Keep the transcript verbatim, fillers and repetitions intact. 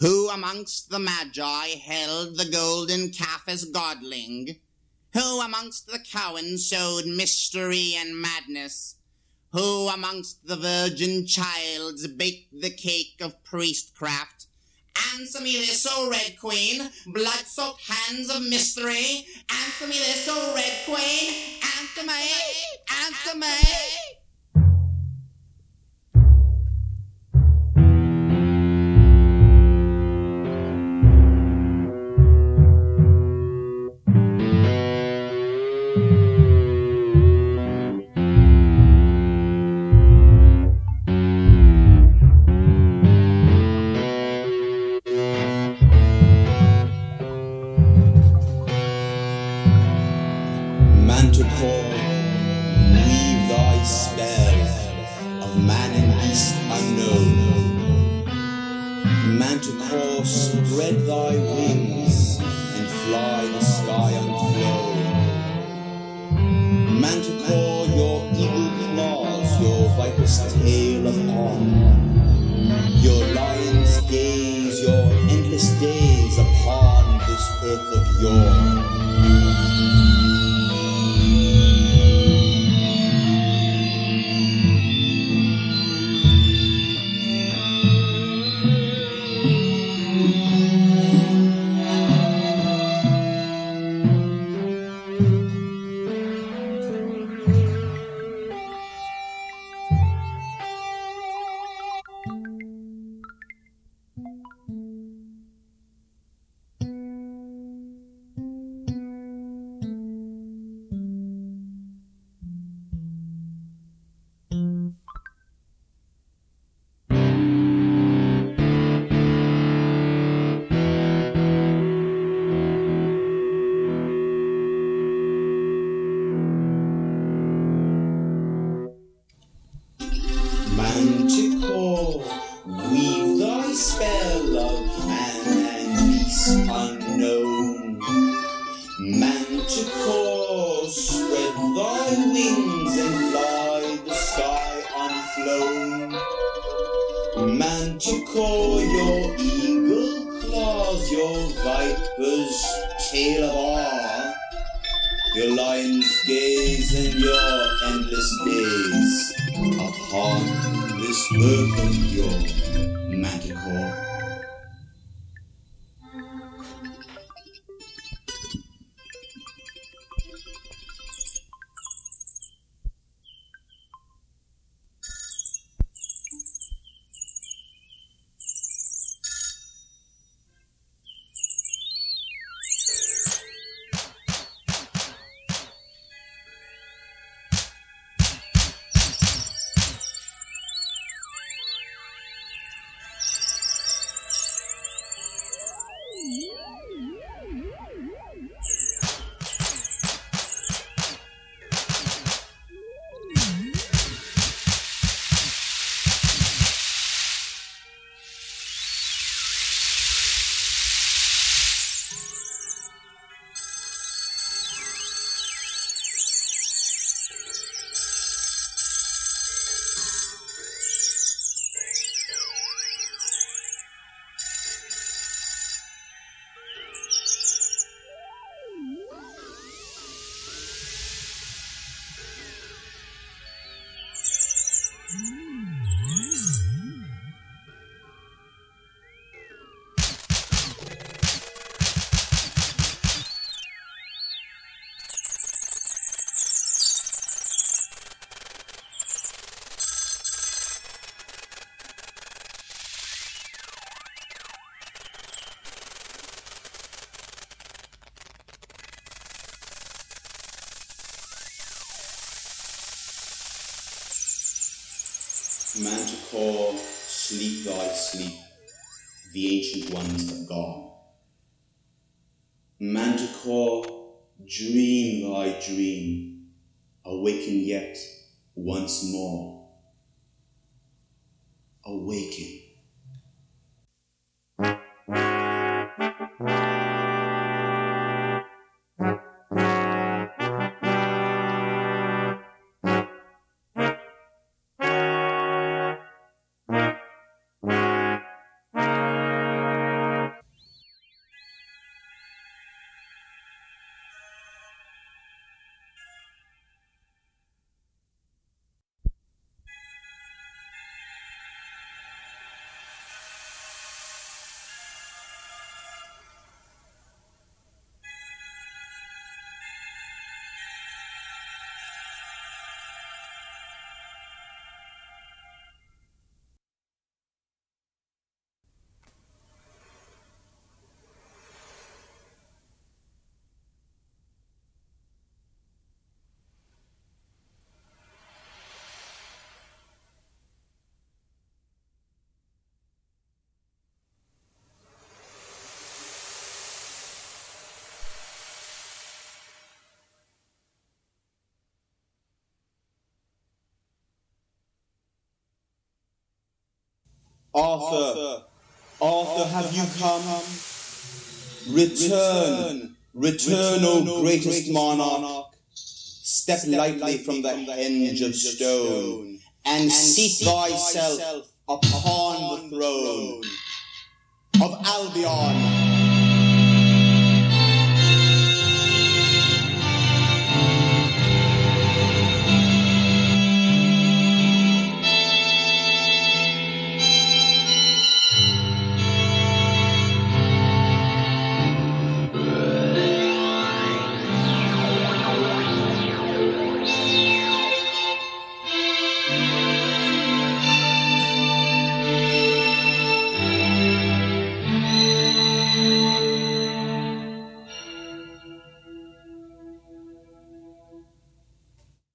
Who amongst the Magi held the golden calf as godling? Who amongst the Cowans sowed mystery and madness? Who amongst the virgin childs baked the cake of priestcraft? Answer me this, O Red Queen, blood-soaked hands of mystery. Answer me this, O Red Queen, answer me, answer me. Manticore, weave thy spell of man and beast unknown. Manticore, spread thy wings and fly the sky unflown. Manticore, your eagle claws, your viper's tail of arm, your lion's gaze, your endless days upon this earth of yore. Manticore, weave thy spell of man and beast unknown. Manticore, spread thy wings and fly the sky unflown. Manticore, your eagle claws, your viper's tail of awe, your lion's gaze and your endless days upon this earth of yore, Manticore. Manticore, sleep thy sleep, the ancient ones have gone. Manticore, dream thy dream, awaken yet once more. Awaken. Arthur, Arthur, have you come? Return, return, O greatest monarch. Step lightly from the henge of stone, and seat thyself upon the throne of Albion.